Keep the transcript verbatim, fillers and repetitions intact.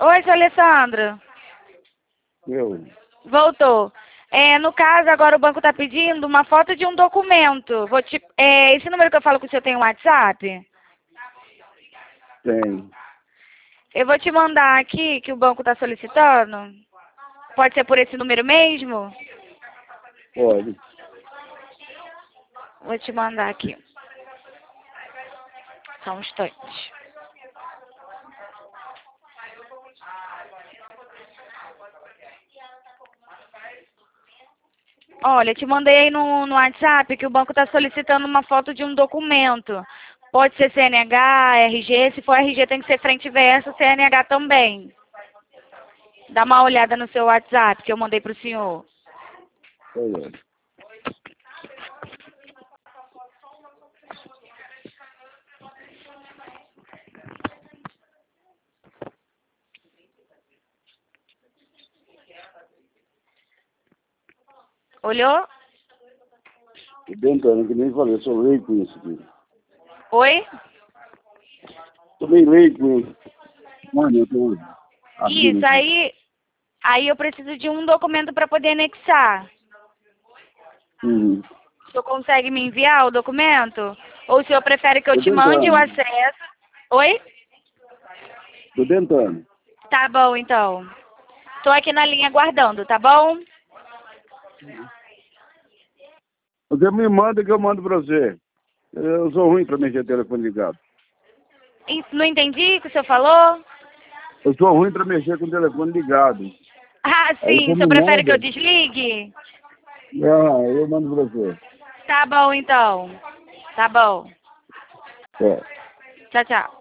Oi, seu Alessandro. Eu. Voltou. É, no caso, agora o banco está pedindo uma foto de um documento. Vou te, é, esse número que eu falo com o senhor tem um WhatsApp? Tem. Eu vou te mandar aqui, que o banco está solicitando. Pode ser por esse número mesmo? Pode. Vou te mandar aqui. Só um instante. Olha, te mandei aí no, no WhatsApp que o banco está solicitando uma foto de um documento. Pode ser C N H, R G. Se for R G tem que ser frente e verso, C N H também. Dá uma olhada no seu WhatsApp que eu mandei para o senhor. Olha. Olhou? Tô tentando, que nem falei, eu sou leigo com isso aqui. Oi? Tô meio leigo com isso. Mano, eu tô abrindo Isso, aqui. aí, aí eu preciso de um documento para poder anexar. Uhum. O senhor consegue me enviar o documento? Ou o senhor prefere que eu Tô te mande o tentando. acesso? Oi? Tô tentando. Tá bom, então. Tô aqui na linha aguardando, tá bom? Você me manda que eu mando pra você. Eu sou ruim pra mexer telefone ligado. Isso, não entendi o que o senhor falou? Eu sou ruim pra mexer com telefone ligado. Ah, Aí sim. você O senhor me prefere que eu manda. desligue? Ah, eu mando pra você. Tá bom, então. Tá bom. É. Tchau, tchau.